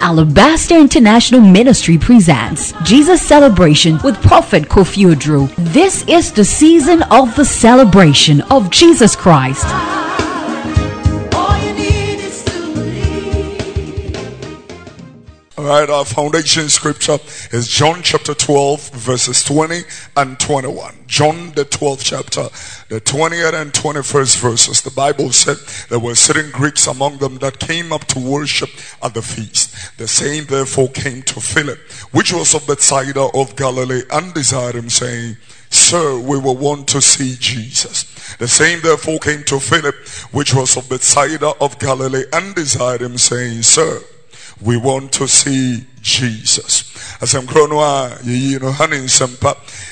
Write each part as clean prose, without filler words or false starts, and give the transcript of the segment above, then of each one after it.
Alabaster International Ministry presents Jesus Celebration with Prophet Kofi Oduro. This is the season of the celebration of Jesus Christ. Alright, our foundation scripture is John chapter 12 verses 20 and 21. John the 12th chapter, the 20th and 21st verses. The Bible said there were certain Greeks among them that came up to worship at the feast. The same therefore came to Philip, which was of Bethsaida of Galilee, and desired him, saying, Sir, we will want to see Jesus. The same therefore came to Philip, which was of Bethsaida of Galilee, and desired him, saying, Sir, we want to see Jesus. As I'm chronoa, you know, Hanin Sampa,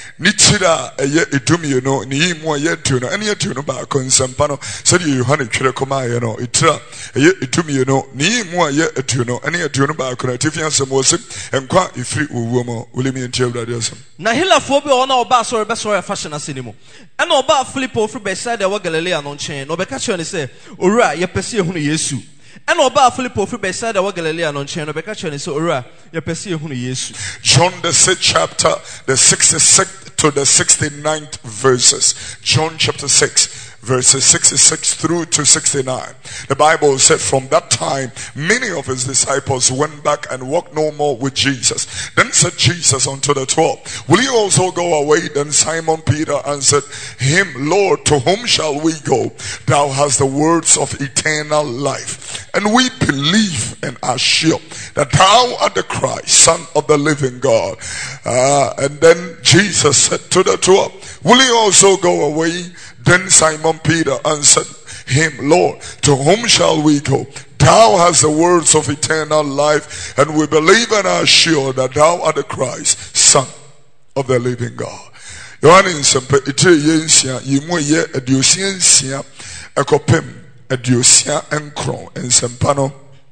Nitida, a yet idumio, no, ni more yet to know, any to know about Consampano, said you, honey, Chirakoma, you know, itra, a yet idumio, no, ni more yet to know, any to know about Conatifian Samosim, and quite if free woman, William and Children. Nahila phobia on our bass or a best or a fashion asinimo. And no about Filippo for Bethsaida or Galilean on chain, or Becaccioni say, Ura, ye perceive who Yesu. And about Filippo for Bethsaida or Galilean on chain, or Becaccioni so Ura, ye perceive who Yesu. John the 6th chapter, the 66th to the 69th verses. John chapter 6. Verses 66 through to 69. The Bible said from that time, many of his disciples went back and walked no more with Jesus. Then said Jesus unto the 12, Will you also go away? Then Simon Peter answered him, Lord, to whom shall we go? Thou hast the words of eternal life. And we believe and are sure that thou art the Christ, Son of the living God. And then Jesus said to the 12, Will you also go away? Then Simon Peter answered him, Lord, to whom shall we go? Thou hast the words of eternal life, and we believe and are sure that thou art the Christ, Son of the living God. Yohanes ite yensia yimuye adiosia ekopem adiosia enkron ensempano.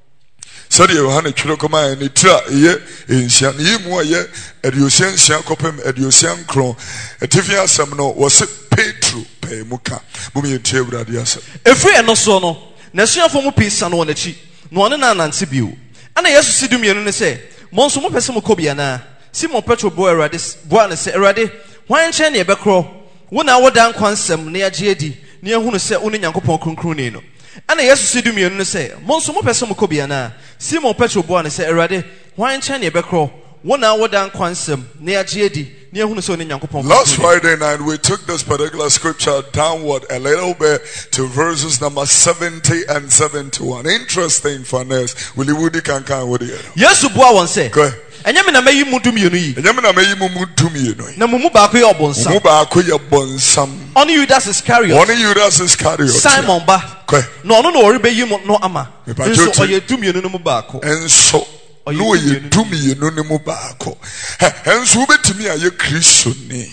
Sadi Yohane Chirokoma and Itra ye in Sian Yimuye Ediosian Siakopem Ediosian Cron Etifia Samno was it Petru Pe Muka Bumi Tebra Diasa. A free and no sono, Nasia for Mupis and one a cheat, no one and Sibu. And I asked to see me say, Monsumo Pesamocobiana, Simon Petro Boy Radis, Buana say Radi, why and Chania Becro, 1 hour down Quansam near GD, near whom say Uniancopon Concrunino. And I asked to see me and say, Monsumo Pesamocobiana. Simon Petro Buana said, Erade, why in China Becro, 1 hour down Quansam, near GD, near Hunason Yankopon. Last Friday night, we took this particular scripture downward a little bit to verses number 70 and 71. Interesting for us. Will you would you can with you? Yes, Bua one say. Go ahead. And Yamina may you move to me. And Yamina may you move to me. Namumuba your bonsam. Muba bonsam. Only you does Iscariot. Only you does Iscariot. Simon Ba. No, rebel you no ama. And so you do me no mubako. And so. No, you do me no mubako. And so bet me a ye Christian.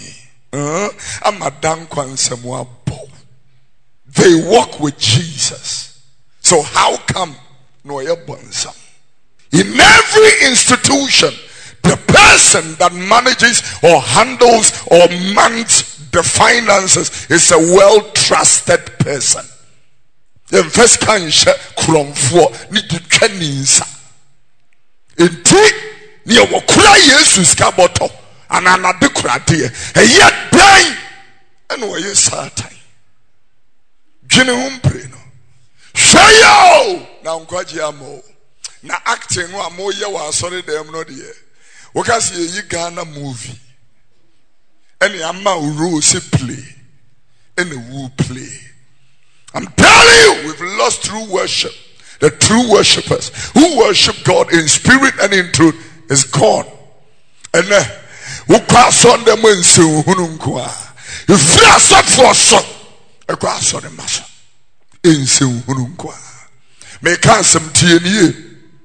I'm a dankwan somewhere. They walk with Jesus. So how come no ya bonsam? In every institution, the person that manages or handles or manages the finances is a well-trusted person. The first kind kromfo need to trainings. Indeed, near Wakura Jesus Kaboto and another criteria, and yet dying and where you Saturday. Generum Preno. Shayo! Now, Quajiamo. Na acting wa moya wa sorry dem no de wakasi yi Ghana movie any ama uro se play any who play. I'm telling you, we've lost true worship. The true worshippers who worship God in spirit and in truth is gone. And who cross on them when so hununqua you feel so for so a cross on the master in so hununqua make some TNE.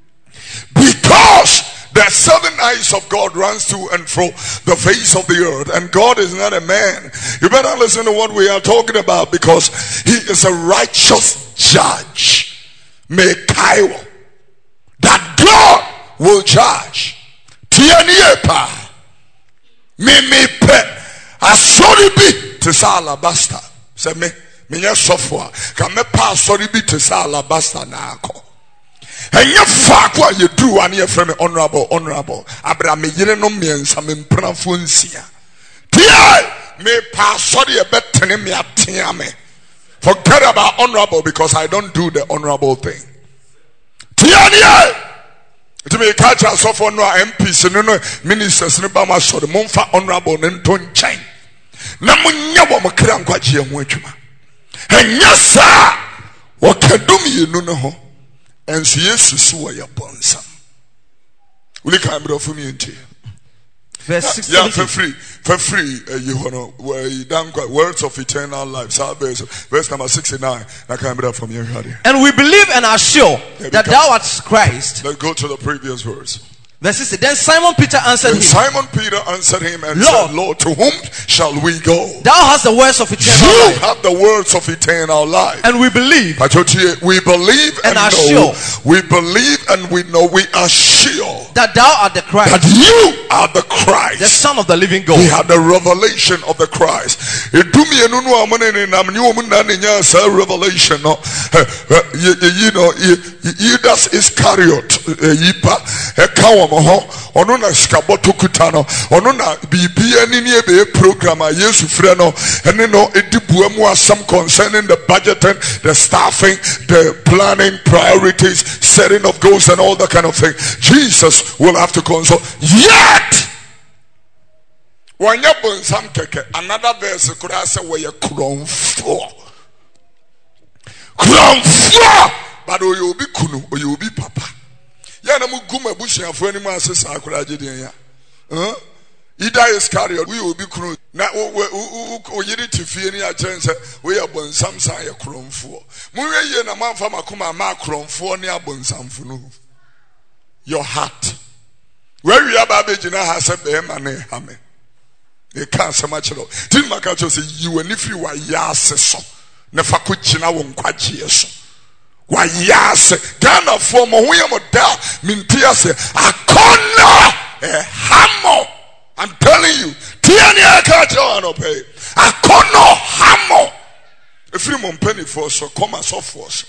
Because the 7 eyes of God runs to and fro the face of the earth, and God is not a man. You better listen to what we are talking about, because he is a righteous judge. Mekaiwo, that God will judge. Tianiepa Mimi pe asoribi tisala basta. Say me software. Can me pa asoribi tisala basta na ako. And you fuck what you do and you're from honorable. Abraham yere no miensa me mpra funsia. Tia me pass sorry a bet me atia me. Forget about honorable because I don't do the honorable thing. Tia to me catch us off on our MPs and ministers in Bama so the Monfa honorable and don't change. Namunya wa makram kwa jia mwechuma. And yes sir, what can do me you know. And so yes, so you born some. Will you come up for me into verse 6? Yeah, for free. You know, where you done words of eternal life. Verse number 69. I come up from here. And we believe and are sure that thou art Christ. Let's go to the previous verse. Verse 60. Then Simon Peter answered him. Simon Peter answered him and said, Lord, to whom shall we go? Thou hast the words of eternal life. You have the words of eternal life. And we believe. We believe and are know. sure. We believe and we know. We are sure that thou art the Christ. That you are the Christ. The Son of the living God. We have the revelation of the Christ. Revelation. You know, Judas Iscariot. Ono na skaboto kutano ono na bibia ni ebe program a Yesu frɛ no ene no edibua mu asam concerning the budgeting, the staffing, the planning, priorities, setting of goals and all that kind of thing. Jesus will have to consult. Yet when you burn some keke, another verse could I say where you crown for but you will be kunu or you will be papa. Yana muguma bushia for any man says Akurajidia. Ida Iscariot, we will be crew. Now, we need to fear any chance. We are born some sign a crown for. Muye and a man from Akuma Macron for near Bonsam. Your heart. Where you are, Babajina has a behem and a hammer. They can't so much. Till Makacho says, you and if you are Yasso, Nefakuchina won't quite yes. Why yes, Ghana for Moyamo da Mintiase, a corner, a hammer. I'm telling you, Tiania Kajo pay a corner hammer. A free penny for so come as of force.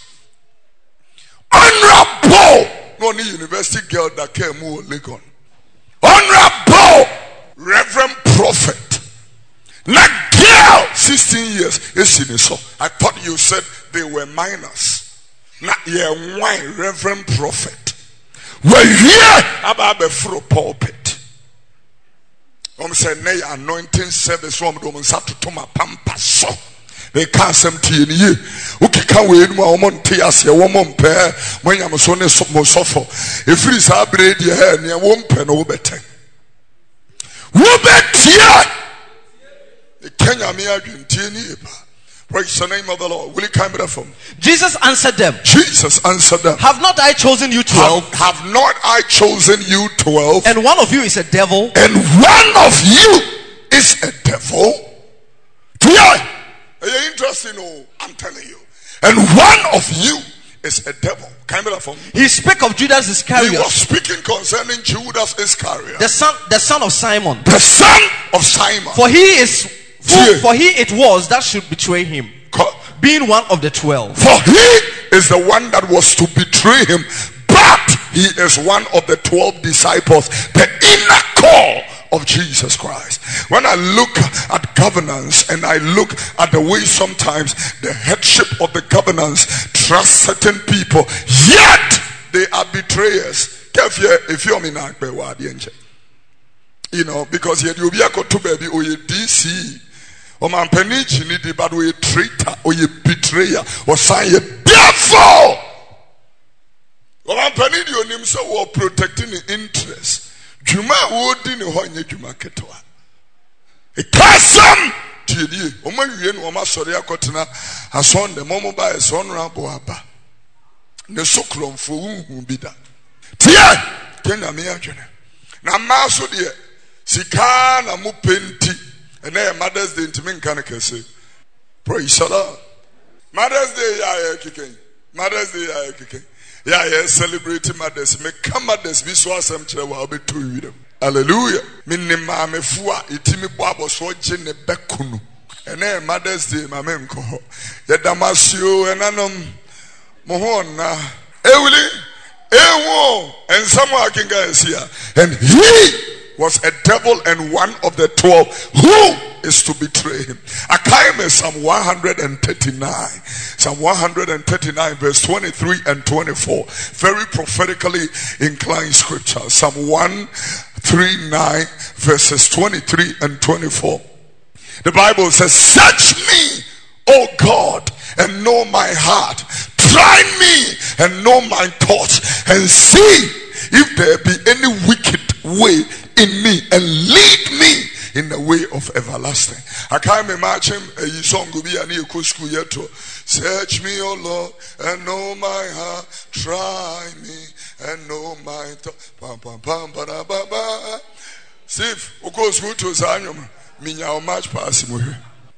Honorable, no new university girl that came more Legon. Honorable, Reverend Prophet. Not girl, 16 years. So I thought you said they were minors. Not your wine, Reverend Prophet. We're here about the fruit pulpit. Say nay anointing service from the sat to my pampas so. They can't some tea in you. Okay, can we no woman tears a woman pair when I'm so near some suffer. If it is our bread, your hair near one pen over 10. Robert here. The Kenya Mia praise the name of the Lord. Will you come back from? Jesus answered them. Have not I chosen you 12? Have not I chosen you 12? And one of you is a devil. And one of you is a devil. Yeah. Are you interested? No, I'm telling you. And one of you is a devil. He spake of Judas Iscariot. He was speaking concerning Judas Iscariot. The son of Simon. The son of Simon. For he it was that should betray him, being one of the 12. For he is the one that was to betray him, but he is one of the 12 disciples, the inner core of Jesus Christ. When I look at governance and I look at the way sometimes the headship of the governance trusts certain people, yet they are betrayers. If you're you know, because you to baby or you DC. Or man penich need but we traitor or you betrayer or sign a devil. Or man penich your name so or protecting the interest. Juma would in a honey Juma Ketoa. A custom to you. Oman Yen Oma Soria Cotina has on the Momo by a son Raboaba. The Sokrom for whom be that. Tia Kenya Miajana. Now, Maso dear Sikana Mupenti. And then Mother's Day to me can say, praise the Lord. Mother's Day, yeah, kicking. Mother's Day, yeah, kicking. Yeah, celebrating Mother's. Me come Mother's be so some child will be to you. Hallelujah. Minima me fua itimi babo so jene bekunu. And then Mother's Day, my mem ko. Yadamasio and anom mohon na. Ewili And someone can guys here. And he was a devil and one of the 12 who is to betray him. Akaime Psalm 139. Psalm 139 verse 23 and 24. Very prophetically inclined scripture. Psalm 139 verses 23 and 24. The Bible says, search me, O God, and know my heart. Try me and know my thoughts, and see if there be any wicked way in me, and lead me in the way of everlasting. I can't imagine a song will be an school yet to search me, O Lord, and know my heart. Try me and know my thoughts. Sif, of course, go to Zanyum. Minya much pass him.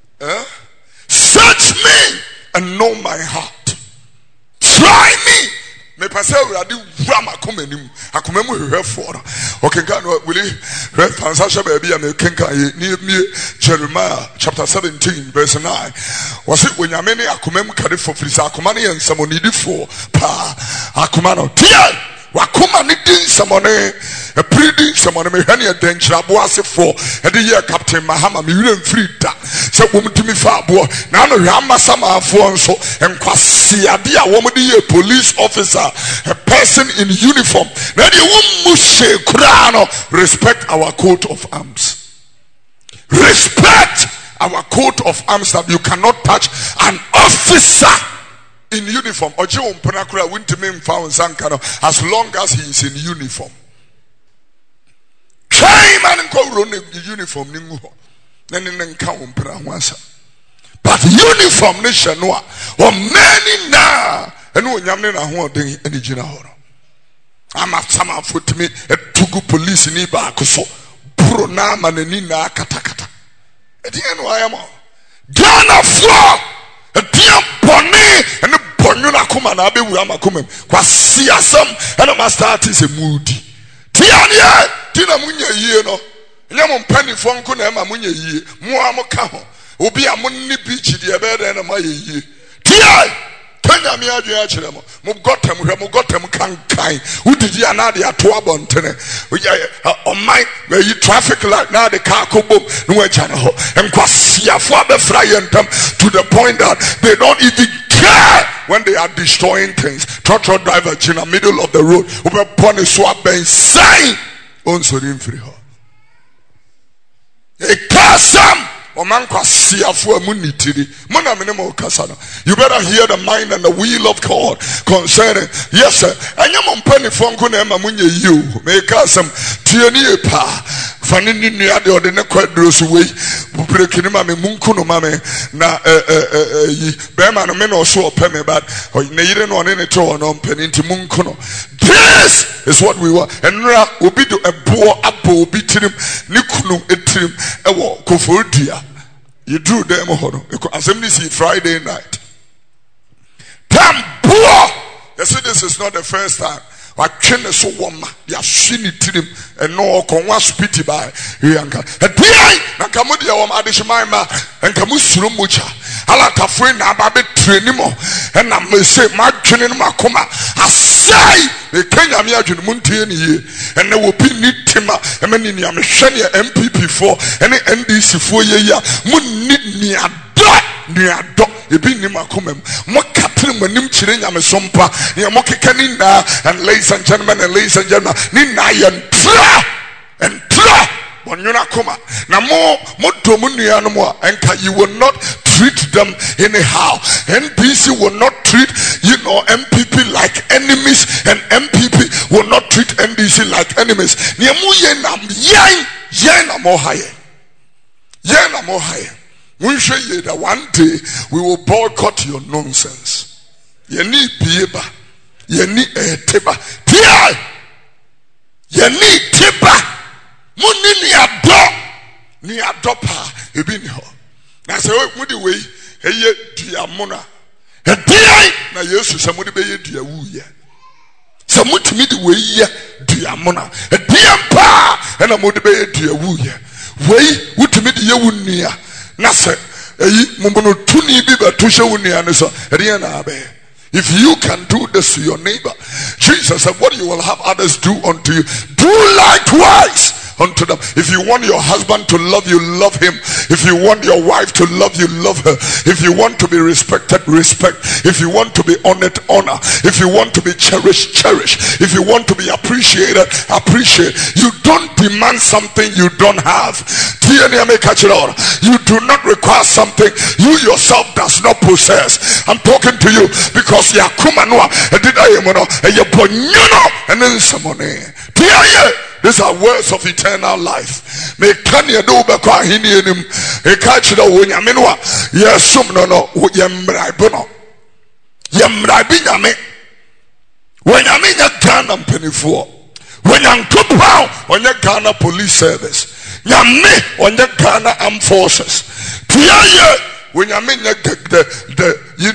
Search me and know my heart. Try me. Me pass already ram akomenim. Akomemu hwe for. Okay, can will you read translation baby and can near Jeremiah chapter 17 verse 9. Was it when Yamene akomem carry for frisa akomani and someone needed for pa akomano. Tia wakuma nidin samone a breeding someone me hania denchra boase for and the year Captain Mahama me free da so woman to me far boy now no yama sama for so and kwasiadia woman the police officer a person in uniform now the woman mushe kurano respect our coat of arms, respect our coat of arms, that you cannot touch an officer in uniform. Oje umpanakura wintimen found sankano as long as he is in uniform. Try man ko run the uniform ni nguho. Nene nka umpana wansa. But uniform ni shanwa. O many na enu nyamne na ho den eni gina horo. Ama sama futimi etugu police ni ba akoso. Bro na manani na katakata. Edi enu ayamo. Ghana floor. Etiam boni and the bonuna kuma na be wura makumem kwa siasam and ma start is a moody tiania tina munye yie no nyam mpanifo nko na ma munye yie mo amoka ho obi amonni beach de be de na ma yie tia kanya mi adwe a kire mo gotem kankan udidi anade ato abontene on my where you traffic light now the car ko bom no acha na ho enkwasiafo abefra yentam to the point that they don't even care when they are destroying things. Truck driver in the middle of the road over pony swap ben sign on so in free her a kasam o man kwasiafo amunitiri mona menemo kasana. You better hear the mind and the will of God concerning. Yes sir, anyam mpani fonko na ma munye you me kasam tieni pa fanini nua de ode ne kwadro so we bubrekini ma me munku no ma me na yi be ma no me no so opeme bad ne yire no ne to no mpani nti munku no. This is what we want. Enra obi do ebo abo obi tirim ne kunu etirim ewo kofodia. You do them hono. Assembly see Friday night. Tambo. You see, this is not the first time. Watching so woman, they are shiny to them and no conwas pity by Yanka. A dear Nakamudia Adishmaima and Kamusuru Mucha. Alaka friend Ababe Trinimo and I may say Martin Makoma. I say the Kenya Miajun Muntiani and there will be need Tima and many Yamashania MPP for any NDC for ya Munit near dot. Ebi ni makumem mo kaprim manim chire nyame sompa ne mo kekani na. And ladies and gentlemen ni na yentra and tra wonyuna koma na mo domu nua no mo enka. You will not treat them anyhow. NPC will not treat MPP like enemies, and MPP will not treat NDC like enemies. Ne mu yen na mo high. We show you that one day we will boycott your nonsense. You need bieba. You need teba. Tia. You need teba. Muni ni adopa. Ebi ni ho. Na se we mudi we eye diamona. Tia na Yesu se mudi be ye diawuye. Se mutimi di we ye diamona. Diampa na mudi be ye diawuye. We utimi di ye wunia. Nasa eyi mumbono tuni bi ba tushe wunia ne so eri na abe If you can do this to your neighbor, Jesus said, what you will have others do unto you, do likewise unto them. If you want your husband to love you, love him. If you want your wife to love you, love her. If you want to be respected, respect. If you want to be honored, honor. If you want to be cherished, cherish. If you want to be appreciated, appreciate. You don't demand something you don't have. You do not require something you yourself does not possess. I'm talking to you because you are kumanwa and then someone. These are words of eternal life. Me kanya do be kwa hini enim. E ka chira wo nyame no a yesum no no yemraibo no. Yemraibi nyame. Wo nyame nya Ghana mpanifo. Wo nyankopon onye Ghana police service. Nyame onye Ghana armed forces. Tiaye wo nyame nya the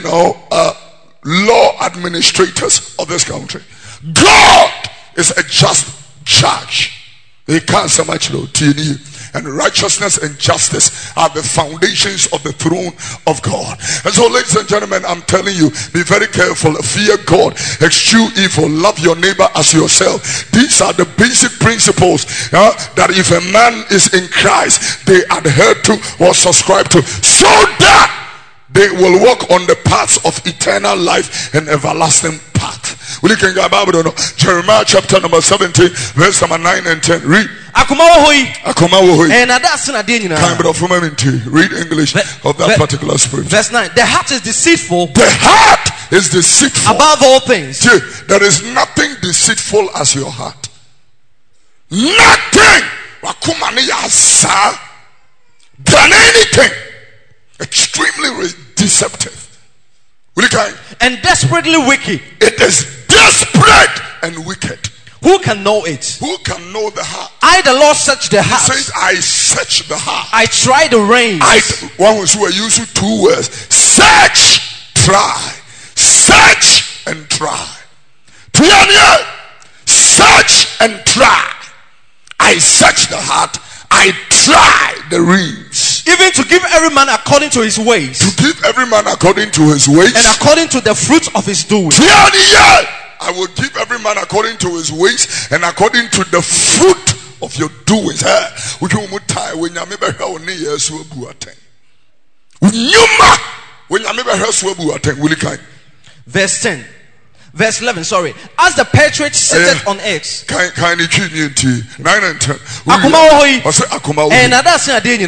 law administrators of this country. God is a just judge. He can't so much and righteousness and justice are the foundations of the throne of God. And so, ladies and gentlemen, I'm telling you, be very careful. Fear God, eschew evil, love your neighbor as yourself. These are the basic principles that if a man is in Christ, they adhere to or subscribe to, so that they will walk on the paths of eternal life and everlasting path. We can go Bible, Jeremiah chapter number 17, verse number 9 and 10. Read. Read English of that particular scripture. Verse 9. The heart is deceitful. The heart is deceitful. Above all things. There is nothing deceitful as your heart. Nothing than anything. Extremely deceptive. And desperately wicked. It is desperate and wicked. Who can know it? Who can know the heart? I, the Lord, search the heart. He says, I search the heart. I try the reins. One was who are using two words. Search, try. Search and try. Search and try. I search the heart. I try the reins. Even to give every man according to his ways. To give every man according to his ways. And according to the fruit of his doing. I will give every man according to his ways and according to the fruit of your doings. Verse 10. Verse 11, sorry. As the partridge sitteth on eggs. 9 and 10. And that's not doing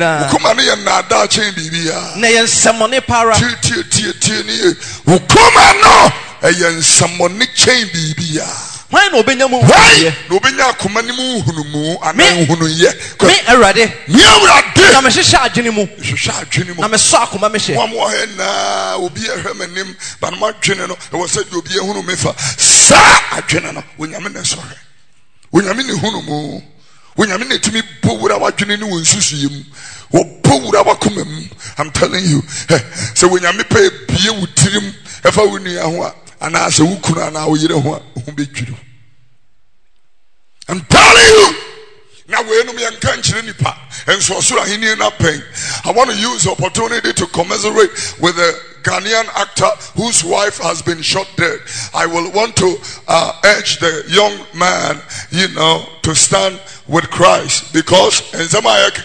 why no benya mu no benya akoma ni mu hunumu ana hunu ye me erade na me hwehwe adwene mu na me so akoma me hye mo he na obi ehwemanim ba no adwene no e wo se obi ehunu me fa sa adwene no wonyame na so he wonyame ni hunumu wonyame na tumi bowura wadwene ni wonsusu yem wo bowura wakoma mu. I'm telling you, so wonyame pay bie wutirim efa wonu ya ho a ana ase wukunu ana wo yire ho bedwuru. I'm telling you. Now we know me and can't nipa and so na pen. I want to use the opportunity to commiserate with a Ghanaian actor whose wife has been shot dead. I will want to urge the young man, to stand with Christ, because the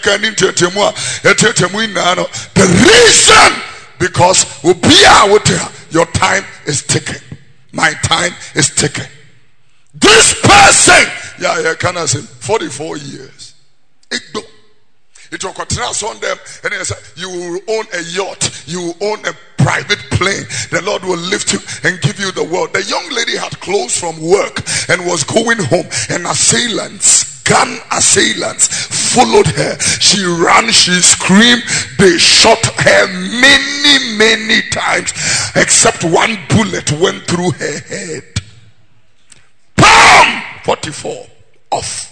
reason, because your time is ticking. My time is ticking. This person, can I say 44 years. It will continue on them, and they say, you will own a yacht, you will own a private plane. The Lord will lift you and give you the world. The young lady had closed from work and was going home, and gun assailants followed her. She ran, she screamed, they shot her many times, except one bullet went through her head. 44 off.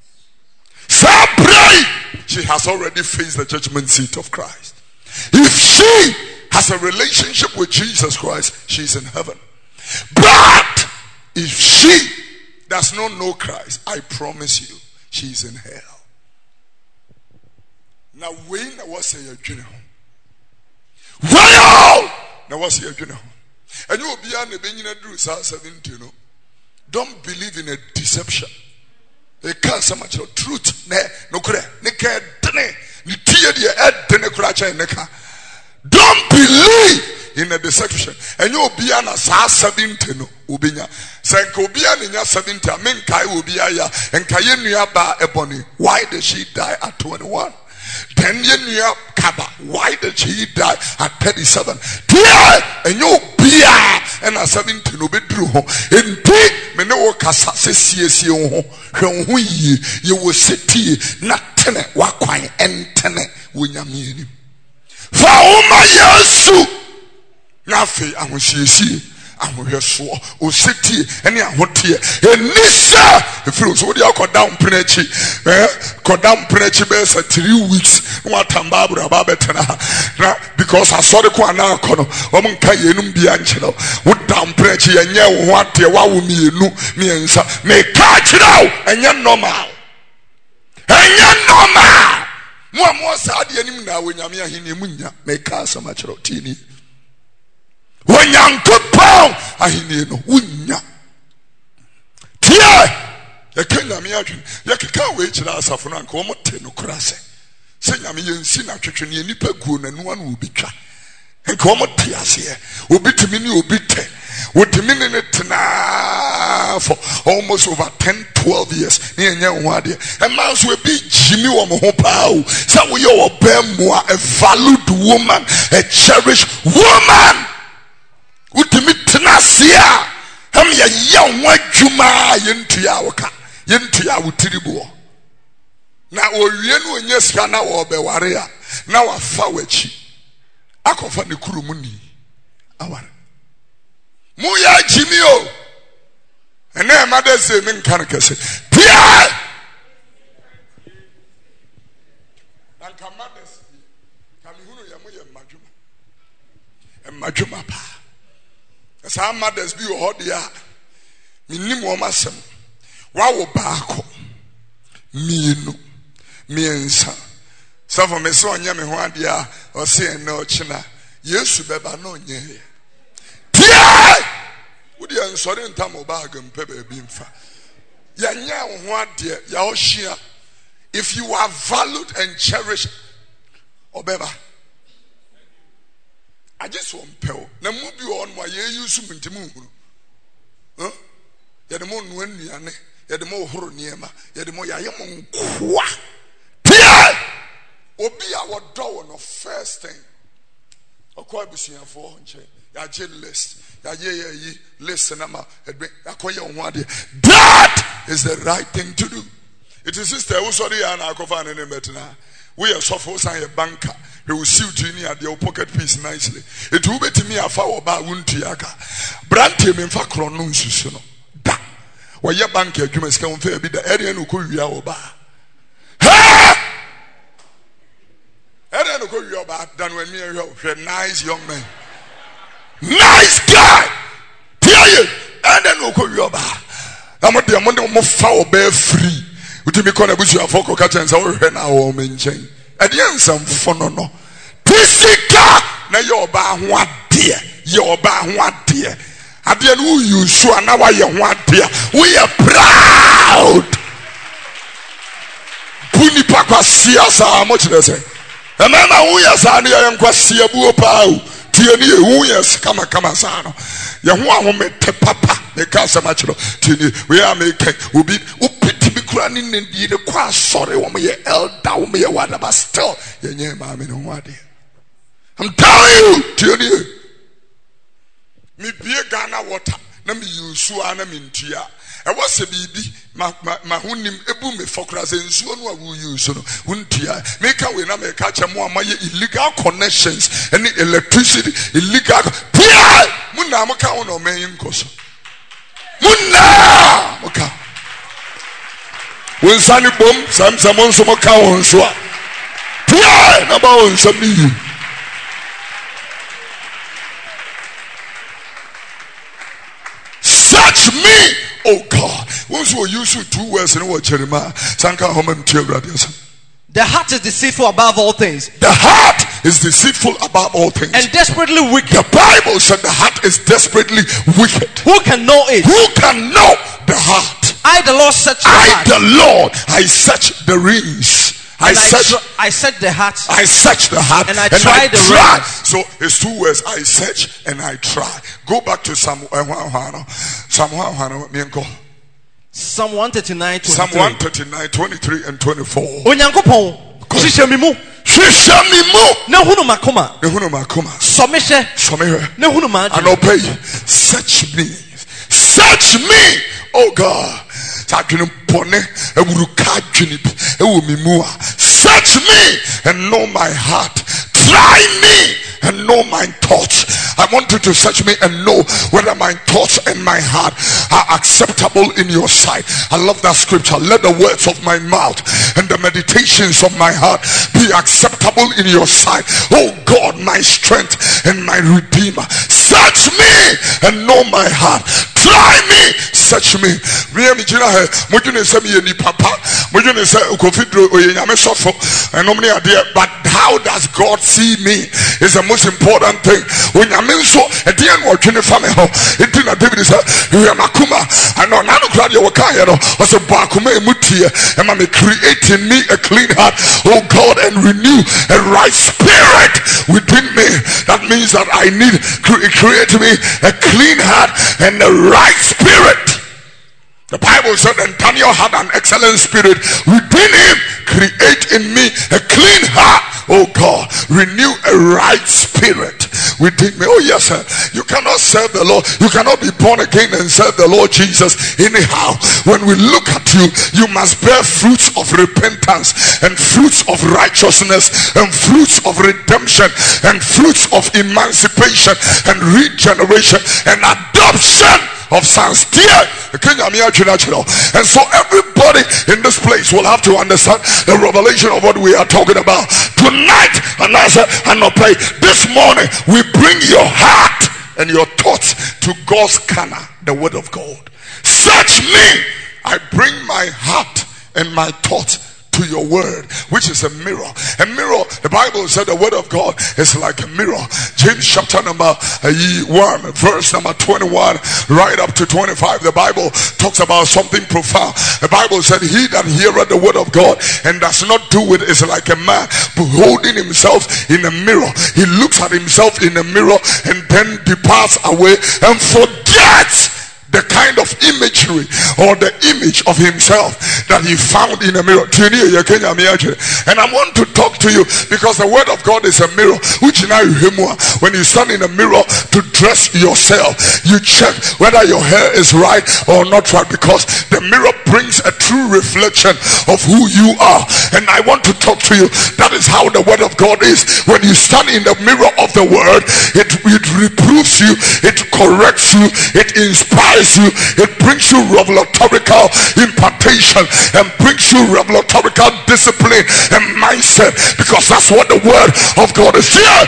She has already faced the judgment seat of Christ. If she has a relationship with Jesus Christ, she's in heaven. But if she does not know Christ, I promise you, she's in hell. Now, when I was a general, now what's your general? And you will be an Ebenyina Drew 70, no. Don't believe in a deception. A can't so much of truth. No credit. Don't believe in a deception. And you'll be an assassin 70 no ubinya. Sanko be an in 70. Men kai will be aya and Kayenia ba ebony. Why did she die at 21? Then you Kaba. Why did she die at 37? And you be and a 70 no bedroom. Indeed, me no kasa se you will sit not tene wakwan entene wunyamini. Fa uma Yesu na fe ahosiesie ahohweso o seti ene ahotie enisa efiri so dey down preachi down preachi be 3 weeks no atamba abura ba betena na because asori ko ana akono o nka yenum bia nkyelo wo down preachi enye wo ho ate wa wo mienu miensa me ka kirawo enye normal mo sa de anim na wonyame ahini munya me ka sama kiro tini Wanyankopon ahini no unya tie e kenya me adwen ye keka we kira asafo no anka omo te no kurase se nyame yensi na twetwe ne nipa guo na no na obitwa enka omo te ase obitimi ni obite wotimi ne tena for almost over 10-12 years ne enya ho ade e man so be jimi wo mo ho paa say we your obemmoa a valued woman, a cherished woman. Utimi tenasia am ya young wadwuma yentua woka yentua wotiribo na owie no onyesia na wo beware a na wafa wachi akofa ne kurumu ni aware mu ya jimi o ene made se me nkan kese pia anka mades kamihunu ya moye madwuma pa Some mothers be your dear. Minimum masem. Wow baako. Mienu. Miensa. Some for me so nyame ho adia or say no china. Yesu beba no nye. Tia! Would you sorry in time bag and pebe bimfa? Ya nya ho adia ya oshia. If you are valued and cherished, obeba. I just want pell. Na mubi on my ye use mintimu. Huh? Yademo nueniane, Yademo horoniema, Yademo yayamon kwa. Pia! Obi our door no first thing. Okwa busia for nche. Ya je list. Ya ye list nama. Akoya onwade. That is the right thing to do. It is sister who sorry and akofa ne metina. We are so for a banker. He will see you in your pocket piece nicely. It will be to me a foul about Wuntiaka. Branty me for Cronus. Da. Why your banker, you must come fair be the area who could be our bar. Ha! Area who could be your bar than when me a nice young man. Nice guy! Tell you, and then who could be your bar. I'm not the amount of foul bear free. Uti mi kona busu afoko kacha nsa wo hwe na wo menchen ade ansam fono no pisika na yo ba ho ade ade no you so na wa ye ho ade we are proud buni pakwa siasa mo kire se emema wo ya sa ne ye nkwa sia buo pa o tie ni ehu yes kama sa no ye ho ahomete papa me ka sama kire tie ni we are making obi Kurani ndi de kwa sorry wo me elder wo me wada but still yenye ma me no wade. I'm telling you, tell you. Me bie Ghana water na me use ana me ntua. E was a bibi ma hunim ebu me fokra se nsuo no a wo use no huntia. Me ka we na me ka che mo amaye illegal connections and electricity illegal. Pia munna mo ka wo no me nkoso. Munna mo ka when Sunny Boom, someone so cow on swap. Pia, about some you. Search me, oh God. Once we use 2 words in what Jeremiah, Sanka Home and Tear. The heart is deceitful above all things. The heart is deceitful above all things. and desperately wicked. The Bible said the heart is desperately wicked. Who can know it? Who can know the heart? I, the Lord, search the I, heart. the Lord, I search the rings. I search the heart. I search the heart and I try the reins. So it's two words. I search and I try. Go back to Psalm 139, Psalm 139, 23. Psalm 139, 23 and 24. Onyankopɔn, hyehyɛ me mu. Hyehyɛ me mu. Na hunu makoma. Ehunu makoma. Sɔ me hwɛ. Sɔ me hwɛ. Na hunu m'adwene. Anɔpa yi, search me. Search me, oh God. Search me and know my heart. Try me and know my thoughts. I want you to search me and know whether my thoughts and my heart are acceptable in your sight. I love that scripture. Let the words of my mouth and the meditations of my heart be acceptable in your sight. Oh God, my strength and my redeemer. Search me and know my heart. Try me, search me. But how does God see me is the most important thing. When I mean so, at the end, what can you find? It didn't David said, "You are Makuma." I know now. Glad you were kind. Was a Bakume Mutia, and I'm creating me a clean heart, oh God, and renew a right spirit within me. That means that I need create me a clean heart and a right spirit. The Bible said, and Daniel had an excellent spirit within him. Create in me a clean heart, oh God. Renew a right spirit within me. Oh yes, sir. You cannot serve the Lord. You cannot be born again and serve the Lord Jesus anyhow. When we look at you, you must bear fruits of repentance and fruits of righteousness and fruits of redemption and fruits of emancipation and regeneration and adoption of sons. And so everybody in this place will have to understand the revelation of what we are talking about tonight. And I said, and not play this morning, we bring your heart and your thoughts to God's canna, the word of God. Search me. I bring my heart and my thoughts to your word, which is a mirror. A mirror, the Bible said the word of God is like a mirror. James chapter number 1 verse number 21 right up to 25, the Bible talks about something profound. The Bible said, he that heareth the word of God and does not do it is like a man beholding himself in a mirror. He looks at himself in a mirror and then departs away and forgets the kind of imagery or the image of himself that he found in a mirror. And I want to talk to you because the word of God is a mirror. When you stand in a mirror to dress yourself, you check whether your hair is right or not right, because the mirror brings a true reflection of who you are. And I want to talk to you. That is how the word of God is. When you stand in the mirror of the word, it reproves you, it corrects you, it inspires you, it brings you revelatorical impartation and brings you revelatorical discipline and mindset, because that's what the word of God is. Here,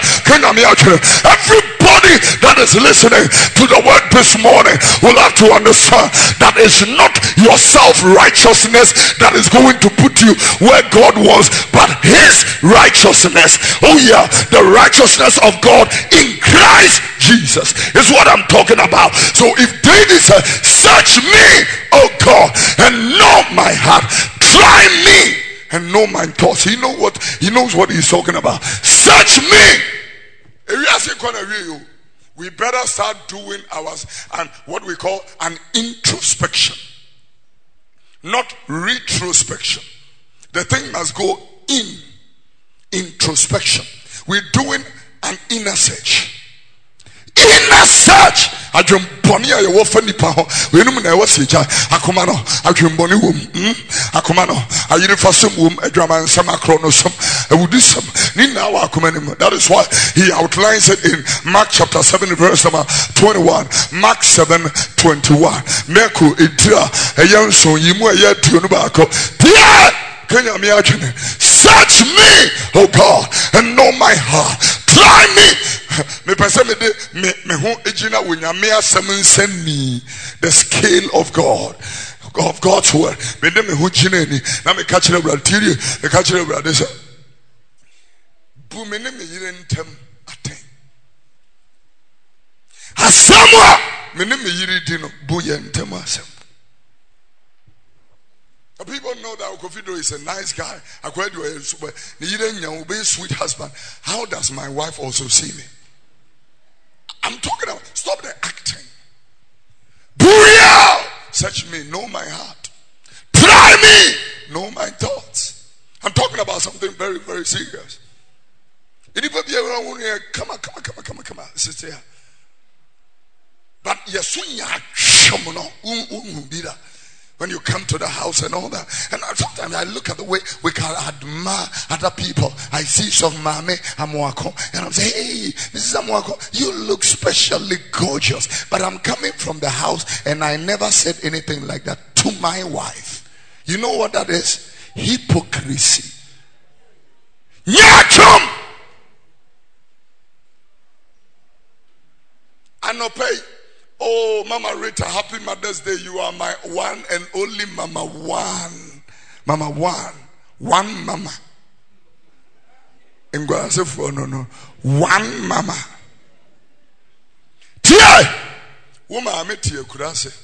everybody that is listening to the word this morning will have to understand that it's not your self-righteousness that is going to put you where God wants, but his righteousness. Oh yeah, the righteousness of God in Christ Jesus is what I'm talking about. So if David said, search me, oh God, and know my heart, try me and know my thoughts. He knows what he's talking about. Search me. We better start doing ours and what we call an introspection, not retrospection. The thing must go in. Introspection. We're doing an inner search. Inner search. Adwumbɔne a yɛwɔ fa nipa ho wenum na ɛwɔ sigya akoma no adwumbɔne wom akoma no ayirifa som wom adwamansɛm akorɔ no som awudisɛm ne nyinaa wɔ akoma nim. That is why he outlines it in Mark chapter 7 verse number 21. Mark 7:21. Meko edira ɛyɛ nson yi mu ɛyɛ aduo no baako. Search me, oh God, and know my heart. Try me. The scale of God, of God's word. Bumene me yirentem aten. Asamwa mene me yiri di no bu yentem asem. People know that Kofido is a nice guy. Sweet husband. How does my wife also see me? I'm talking about, stop the acting. Burial! Search me, know my heart. Try me, know my thoughts. I'm talking about something very, very serious. Come on. Sit here. But when you come to the house and all that, and sometimes I look at the way we can admire other people. I see some Mame Amuako, and I'm saying, hey, Mrs. Amuako, you look specially gorgeous. But I'm coming from the house and I never said anything like that to my wife. You know what that is? Hypocrisy. Nyachum! Anope. Oh, Mama Rita, happy Mother's Day. You are my one and only Mama one. Mama one. One Mama. No. One Mama. Tia! Woman, I met you, could I say?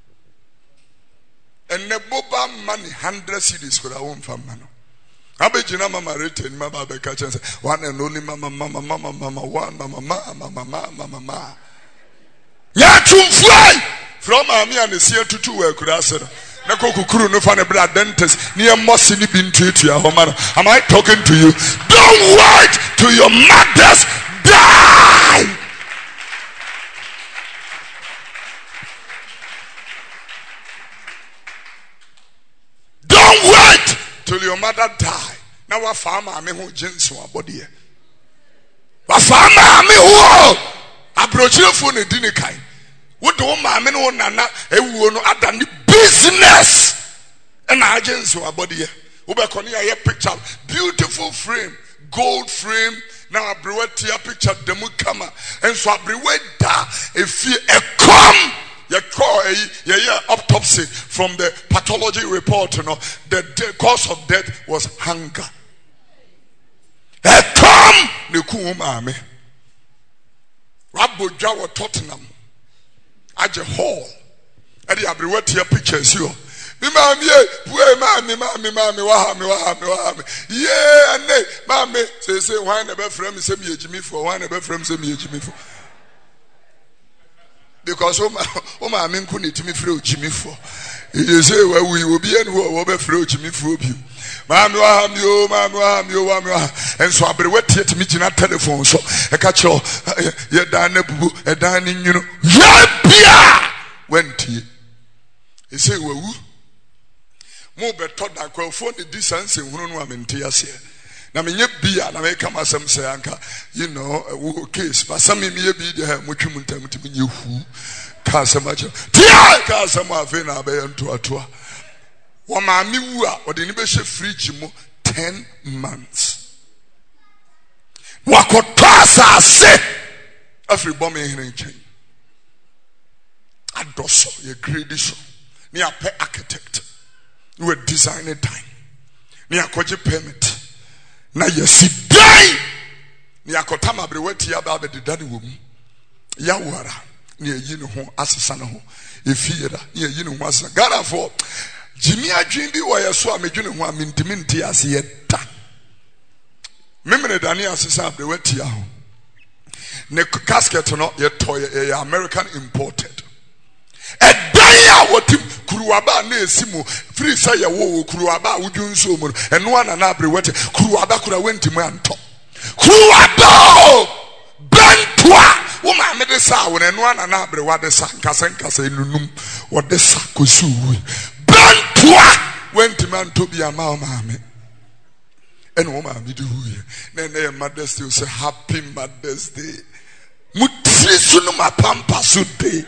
And the boba money 100 CDs could I won't find man. I bet you know Mama Rita and Mama Becca and say, one and only Mama, one, Mama. Yatum fly from me and the seer to 2 where could I say Nako Kukuru no fan blood dentist near Mossini been to your home. Am I talking to you? Don't wait till your mothers die. Don't wait till your mother die. Now what farmer I mean who jinx one body. What farmer I mean who Abrochile phone didn't kind. What do my men on Nana? A woman at the business and agents who are body. Ubekonia picture, beautiful frame, gold frame. Now Abriwetia picture demukama and so Abriweda if you come. You call a autopsy from the pathology report. You know the cause of death was hunger. Come, the Kumame. Rabbo Jawa Tottenham. Aje Hall. Edi Abriwetia pictures you. Mami, wahami. Yeah, and mami say why never frame say me Jimmy for why never frame say me Jimmy for. Because my men couldn't me through Jimmy for. You say well we will be anywhere over through Jimmy for you. Mami and so Abriwetia to meet in a telephone so a catch your a dining you know. Yeah, went he. He say well. More better than call for the distance in one woman tears here. Now, me be na make come some say anka, you know, case, but some me be the much time to be you who cast a much. Tia cast some of Vena Bay and to a tour. One mammy or the Nibeshe free Jimo 10 months. Wakotasa say every bombing in chain. A dosso, ye greedy so. Near pay architect. You were designing time. Near Koji permit. Now you see die. Near Kotama Breweti about the daddy woman. Yawara. Near you know assassin. If he era near you know was a Ghana for Jimmy Ajimbi or I saw me junior one mintimenti as he had done. Memory Dania assassin Breweti. Ne casket or not yet toy American imported. A daya what him Kuruaba ne simu free say wo Kuruaba ujun so mu and one and abriwete Kuruaba kura went to man top Kuruaba bentwa woman me de sa won and one and abriwa de sa kasa nunum what de sa kosu bentwa went to man to be a mama and woman me do then Mother's Day say happy Mother's Day mutri sunu mapampa sude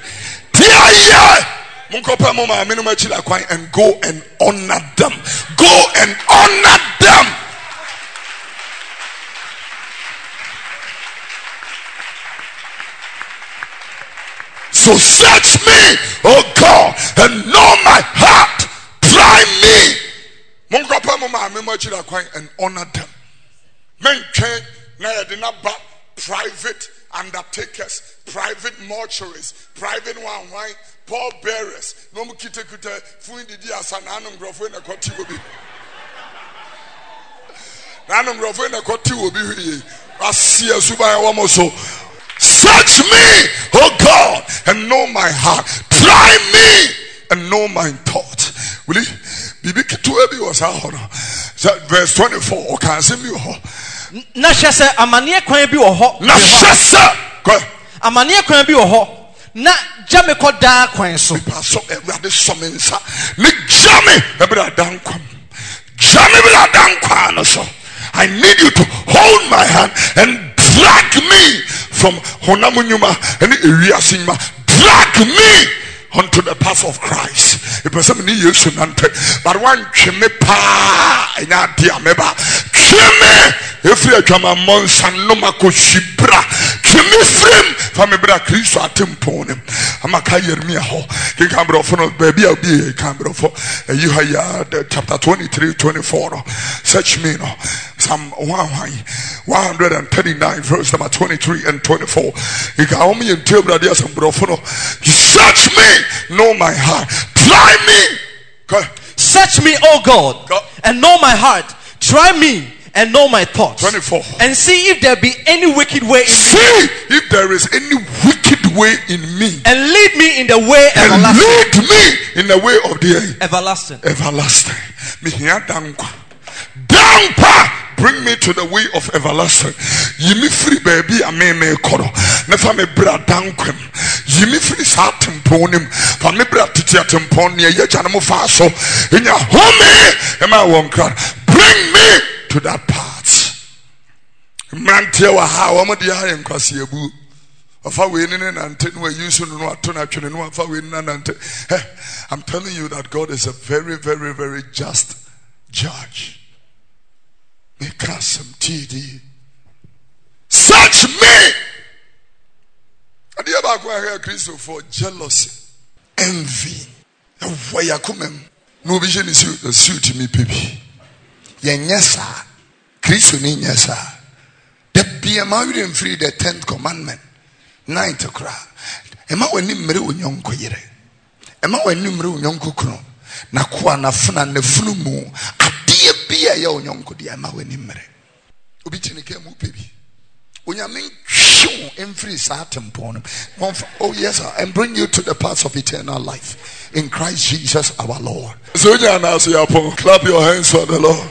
and go and honor them. Go and honor them. So search me, oh God, and know my heart. Try me. And honor them. Men Now they not back private undertakers, private mortuaries, private one wine, pall bearers. No more kita fuin di dia sananum grofo na koti obi. Nanum grofo na koti obi. Asia suba wamo so. Search me, oh God, and know my heart. Try me and know my thoughts. Will you? Bibi kitu ebi was out. Verse 24. Okay, see me ho. Na shese amanie kwan bi wo ho. Na shese. Amanie kwan bi wo ho. Na jame ko da kwan so. So everybody summons. Ni jame ebra dan kwan. Jame bra dan kwan so. I need you to hold my hand and drag me from Honamunyuma and Iriasinma. Drag me onto the path of Christ. But one chime pa and I dear meba chime if you come a monster no mako shibra chime frame from a bra Christ at temponem. I'm a kayer me ho. He can bro for baby I'll be a camera for you have chapter 23-24. Search me no. Psalm 139 verse number 23 and 24. You can only interpret some brofono. You search me, know my heart. Try me. Search me, O God, and know my heart. Try me and know my thoughts. 24. And see if there be any wicked way in me. See if there is any wicked way in me. And lead me in the way everlasting. And lead me in the way of the everlasting. Everlasting. Down. Bring me to the way of everlasting. Yimi free baby, I may koro. Never me bra dankwem. Yimi free satin ponim. For me bra titia temponia ye janamo faso. In your home, Emma won't cry. Bring me to that part. Mantia wa ha wa modi ha en kwase ebu. Ofa we ni nante no yusu no ato na twene no ofa we ni nante. I'm telling you that God is a very, very, very just judge. Search me. I dear back where Christ for jealousy, envy. Why you come? No vision is suit me, baby. Yes, sir. Christ ni yes, sir. The be a married free the 10th commandment. 9th cry. Emma when you marry unyonko yere. Emma when you marry unyonko kro. Na kuwa na funa ne funu mu. Bia ya onyonko dia ma wani mmere obi chineke mu pebi onyamen hwe emfiri sa tempon. Oh yes sir, and bring you to the path of eternal life in Christ Jesus our Lord. So clap your hands for the Lord.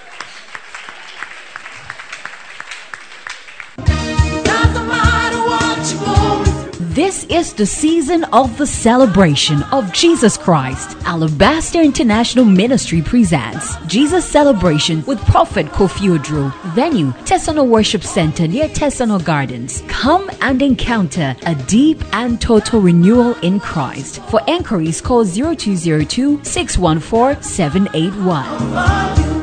This is the season of the celebration of Jesus Christ. Alabaster International Ministry presents Jesus Celebration with Prophet Kofi Odro. Venue, Tesano Worship Center near Tesano Gardens. Come and encounter a deep and total renewal in Christ. For enquiries, call 0202 614 781.